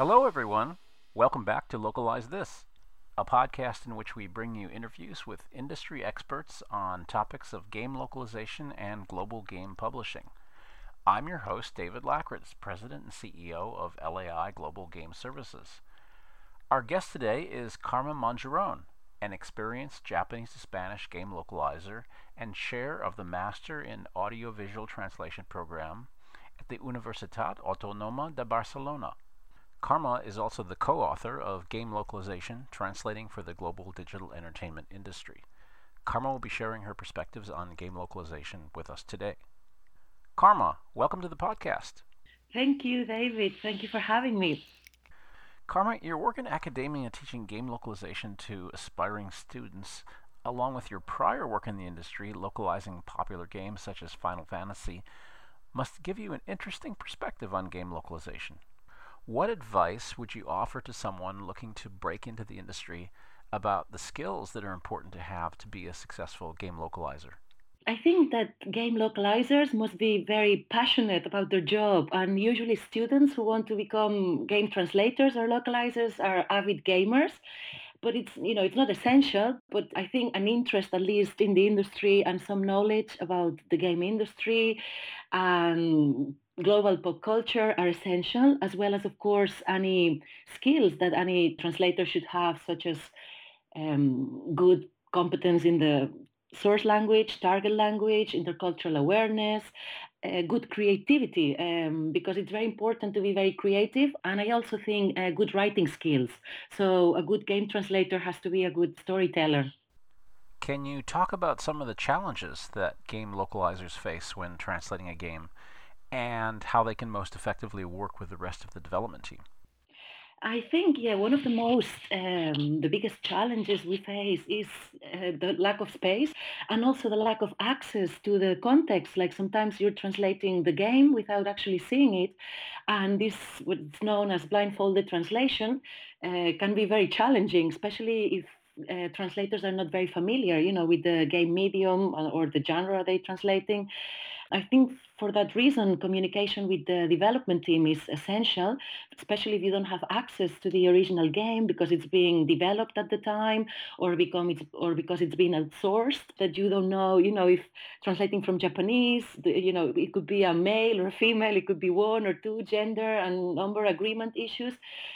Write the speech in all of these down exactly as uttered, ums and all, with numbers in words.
Hello, everyone. Welcome back to Localize This, a podcast in which we bring you interviews with industry experts on topics of game localization and global game publishing. I'm your host, David Lackritz, President and C E O of L A I Global Game Services. Our guest today is Karma Mongeron, an experienced Japanese to Spanish game localizer and chair of the Master in Audiovisual Translation program at the Universitat Autònoma de Barcelona. Karma is also the co-author of Game Localization, Translating for the Global Digital Entertainment Industry. Karma will be sharing her perspectives on game localization with us today. Karma, welcome to the podcast. Thank you, David. Thank you for having me. Karma, your work in academia teaching game localization to aspiring students, along with your prior work in the industry localizing popular games such as Final Fantasy, must give you an interesting perspective on game localization. What advice would you offer to someone looking to break into the industry about the skills that are important to have to be a successful game localizer? I think that game localizers must be very passionate about their job, and usually students who want to become game translators or localizers are avid gamers. But it's you know it's not essential. But I think an interest, at least in the industry, and some knowledge about the game industry and global pop culture are essential, as well as, of course, any skills that any translator should have, such as um, good competence in the source language, target language, intercultural awareness, uh, good creativity, um, because it's very important to be very creative. And I also think uh, good writing skills. So a good game translator has to be a good storyteller. Can you talk about some of the challenges that game localizers face when translating a game and how they can most effectively work with the rest of the development team? I think, yeah, one of the most, um, the biggest challenges we face is uh, the lack of space and also the lack of access to the context. Like sometimes you're translating the game without actually seeing it. And this, what's known as blindfolded translation, uh, can be very challenging, especially if uh, translators are not very familiar, you know, with the game medium or or the genre they're translating. I think for that reason, communication with the development team is essential, especially if you don't have access to the original game because it's being developed at the time, or become it's or because it's been outsourced. That you don't know, you know, if translating from Japanese, the, you know, it could be a male or a female, it could be one or two gender and number agreement issues.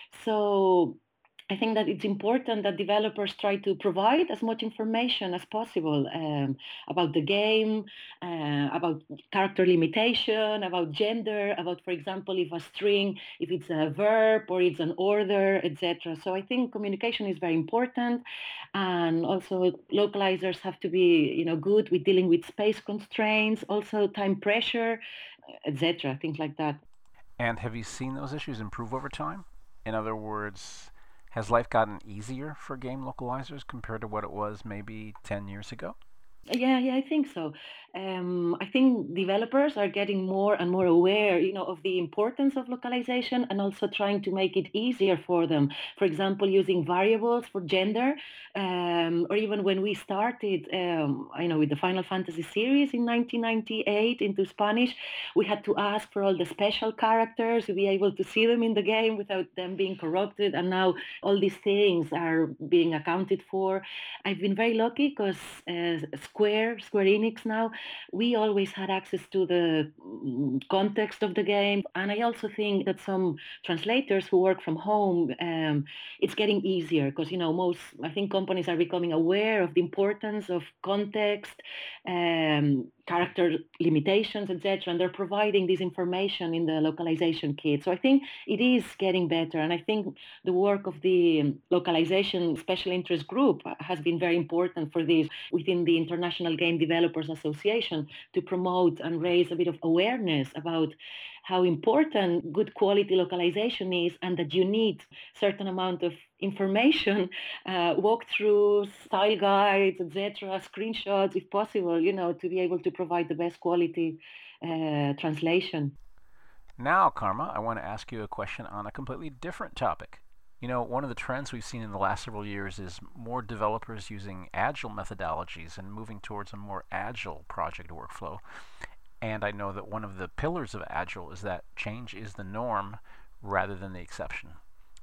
So I think that it's important that developers try to provide as much information as possible um, about the game, uh, about character limitation, about gender, about, for example, if a string, if it's a verb or it's an order, et cetera. So I think communication is very important, and also localizers have to be, you know, good with dealing with space constraints, also time pressure, et cetera. Things like that. And have you seen those issues improve over time? In other words, has life gotten easier for game localizers compared to what it was maybe ten years ago? Yeah, yeah, I think so. Um, I think developers are getting more and more aware, you know, of the importance of localization and also trying to make it easier for them. For example, using variables for gender, um, or even when we started, um, I know, with the Final Fantasy series in nineteen ninety-eight into Spanish, we had to ask for all the special characters to be able to see them in the game without them being corrupted. And now all these things are being accounted for. I've been very lucky because uh, Square, Square Enix now, we always had access to the mm, context of the game. And I also think that some translators who work from home, um, it's getting easier because, you know, most, I think companies are becoming aware of the importance of context, um, character limitations, et cetera. And they're providing this information in the localization kit. So I think it is getting better. And I think the work of the localization special interest group has been very important for this within the International Game Developers Association to promote and raise a bit of awareness about how important good quality localization is, and that you need certain amount of information, uh, walkthroughs, style guides, et cetera, screenshots, if possible, you know, to be able to provide the best quality uh, translation. Now, Karma, I want to ask you a question on a completely different topic. You know, one of the trends we've seen in the last several years is more developers using agile methodologies and moving towards a more agile project workflow. And I know that one of the pillars of agile is that change is the norm rather than the exception.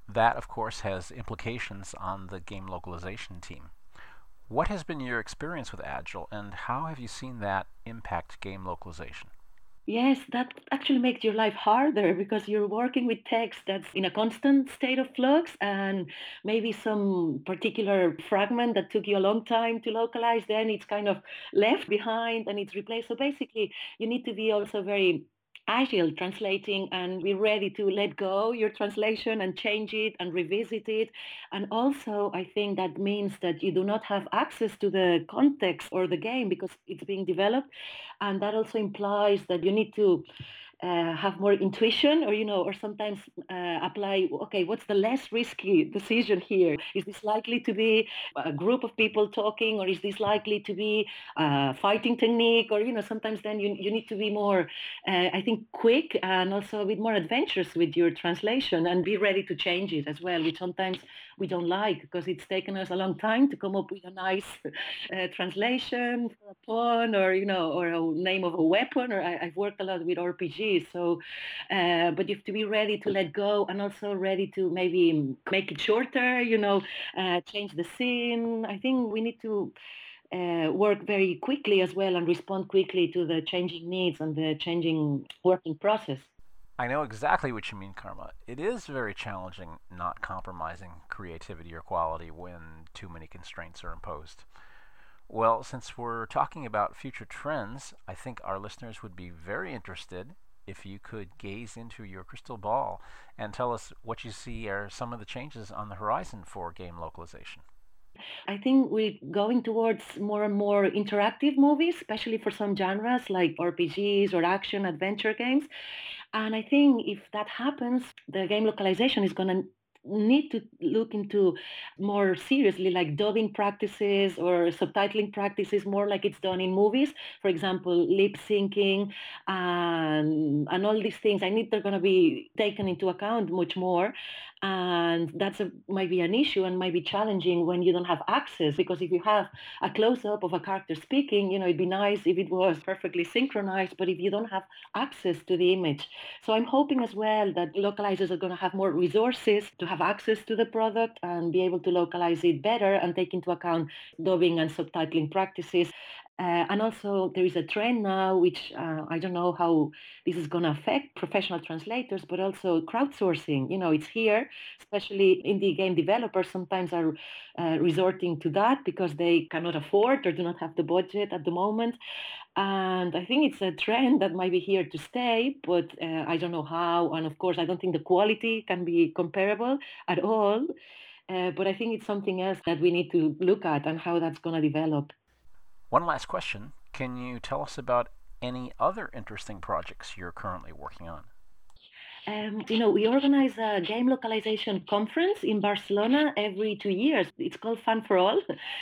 That, of course, has implications on the game localization team. What has been your experience with Agile, and how have you seen that impact game localization? Yes, that actually makes your life harder because you're working with text that's in a constant state of flux, and maybe some particular fragment that took you a long time to localize, then it's kind of left behind and it's replaced. So basically, you need to be also very agile translating and be ready to let go your translation and change it and revisit it. And also, I think that means that you do not have access to the context or the game because it's being developed, and that also implies that you need to uh, have more intuition, or you know, or sometimes uh, apply, okay, what's the less risky decision here? Is this likely to be a group of people talking, or is this likely to be a fighting technique? Or you know, sometimes then you, you need to be more uh, I think quick and also a bit more adventurous with your translation and be ready to change it as well, which sometimes we don't like because it's taken us a long time to come up with a nice uh, translation for a pawn, or you know, or a name of a weapon. Or I, I've worked a lot with R P Gs, so uh, but you have to be ready to let go and also ready to maybe make it shorter. You know, uh, change the scene. I think we need to uh, work very quickly as well and respond quickly to the changing needs and the changing working process. I know exactly what you mean, Karma. It is very challenging not compromising creativity or quality when too many constraints are imposed. Well, since we're talking about future trends, I think our listeners would be very interested if you could gaze into your crystal ball and tell us what you see are some of the changes on the horizon for game localization. I think we're going towards more and more interactive movies, especially for some genres like R P Gs or action adventure games. And I think if that happens, the game localization is going to need to look into more seriously like dubbing practices or subtitling practices, more like it's done in movies. For example, lip syncing and and all these things, I need they're going to be taken into account much more. And that's a, might be an issue and might be challenging when you don't have access, because if you have a close up of a character speaking, you know, it'd be nice if it was perfectly synchronized, but if you don't have access to the image. So I'm hoping as well that localizers are going to have more resources to have access to the product and be able to localize it better and take into account dubbing and subtitling practices. Uh, and also, there is a trend now, which uh, I don't know how this is going to affect professional translators, but also crowdsourcing. You know, it's here, especially indie game developers sometimes are uh, resorting to that because they cannot afford or do not have the budget at the moment. And I think it's a trend that might be here to stay, but uh, I don't know how. And of course, I don't think the quality can be comparable at all. Uh, but I think it's something else that we need to look at and how that's going to develop. One last question. Can you tell us about any other interesting projects you're currently working on? Um, you know, we organize a game localization conference in Barcelona every two years. It's called Fun for All.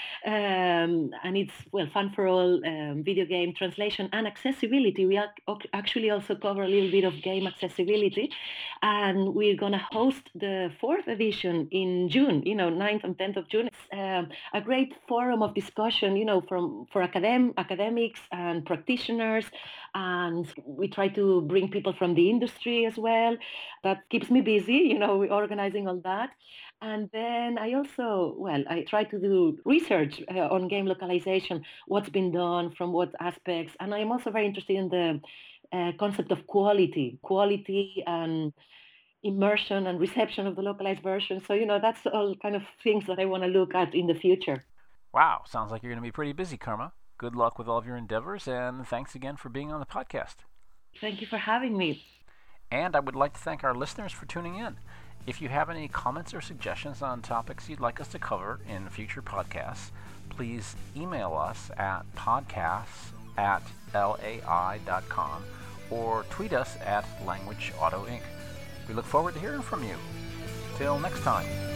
Um, and it's, well, Fun for All, um, video game translation and accessibility. We ac- actually also cover a little bit of game accessibility. And we're going to host the fourth edition in June, you know, ninth and tenth of June. It's um, a great forum of discussion, you know, from for academ- academics and practitioners. And we try to bring people from the industry as well. That keeps me busy, you know, organizing all that. And then I also, well, I try to do research uh, on game localization, what's been done from what aspects. And I'm also very interested in the uh, concept of quality, quality and immersion and reception of the localized version. So, you know, that's all kind of things that I want to look at in the future. Wow, sounds like you're going to be pretty busy, Karma. Good luck with all of your endeavors, and thanks again for being on the podcast. Thank you for having me. And I would like to thank our listeners for tuning in. If you have any comments or suggestions on topics you'd like us to cover in future podcasts, please email us at podcasts at lai dot com or tweet us at Language Auto Incorporated. We look forward to hearing from you. Till next time.